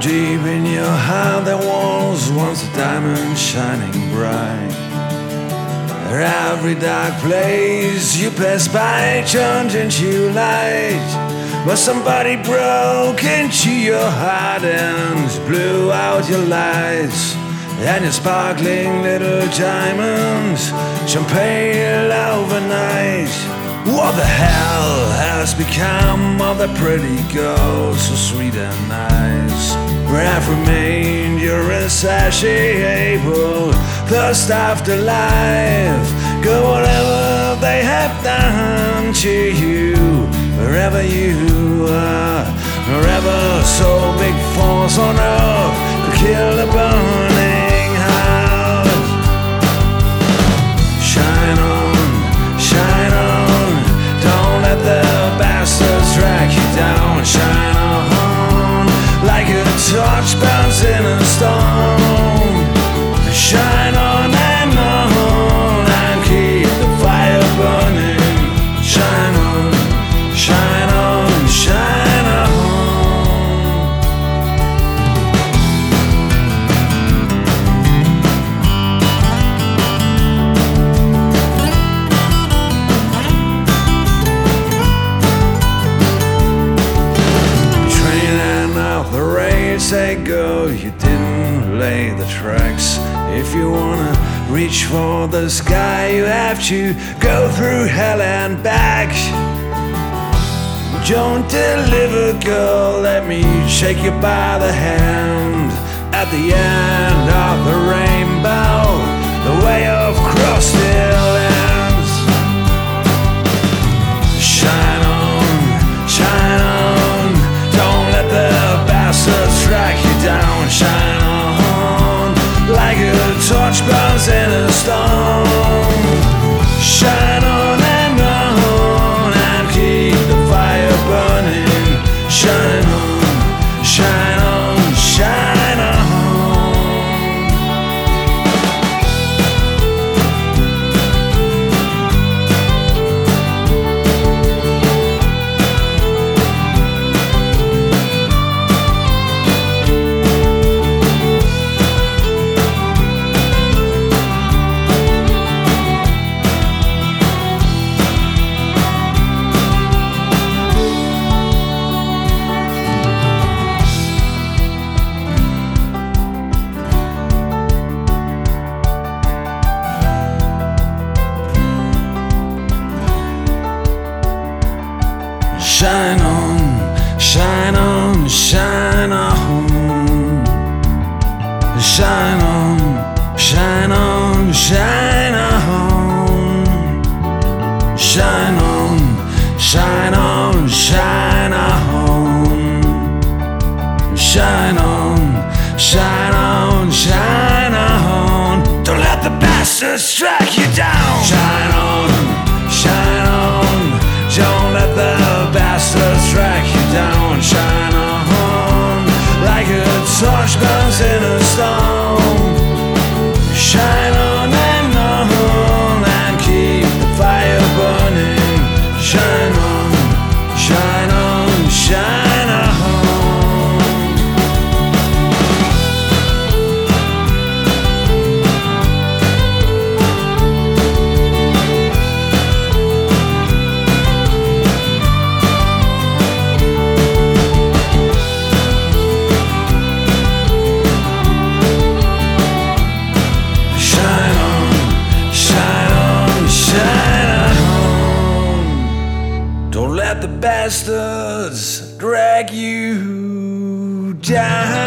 Deep in your heart there was once a diamond shining bright. Every dark place you pass by turned into light. But somebody broke into your heart and blew out your lights. And your sparkling little diamonds shone pale overnight. What the hell has become of the pretty girl, so sweet and nice? Where have remained your insatiable thirst after life? Go whatever they have done to you, wherever you are, wherever so big force on earth could kill a burning heart. Shine on, don't let the bastards drag you down. Shine on, like a torch burns in a storm. Shine on and keep the fire burning. Shine on, shine on, shine on. Training out the race, say go, you didn't lay the tracks. If you wanna reach for the sky, you have to go through hell and back. Don't deliver, girl, let me shake you by the hand. At the end of the rainbow, the way of cross still ends. Shine on, don't let the bastards drag you down. Shine on, like a torch burns in a storm. Shine on and keep the fire burning. Shine on, shine on, shine on. Shine on, shine on, shine on. Shine on, shine on, shine on. Shine on, shine on, shine on. Shine on, shine on, shine on. Don't let the bastards strike you down. Shine on, shine on. Don't let the bastards drag you down. Shine on, like a torch burns in a storm. Shine on and keep the fire burning. Shine on, shine on, shine on. Don't let the bastards drag you down.